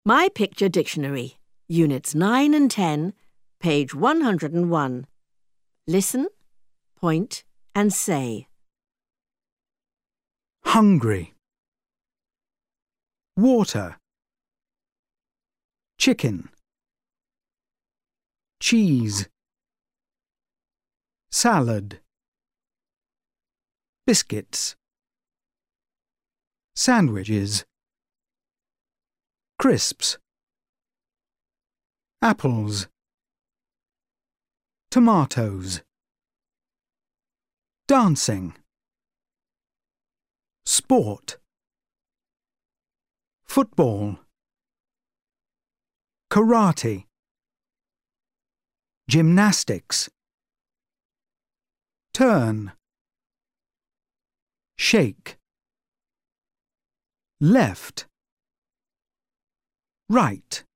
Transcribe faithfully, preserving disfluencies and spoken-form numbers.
My Picture Dictionary, Units nine and ten, page one hundred and one. Listen, point and say. Hungry. Water. Chicken. Cheese. Salad. Biscuits. Sandwiches. Crisps. Apples. Tomatoes. Dancing. Sport. Football. Karate. Gymnastics. Turn. Shake. Left. Right.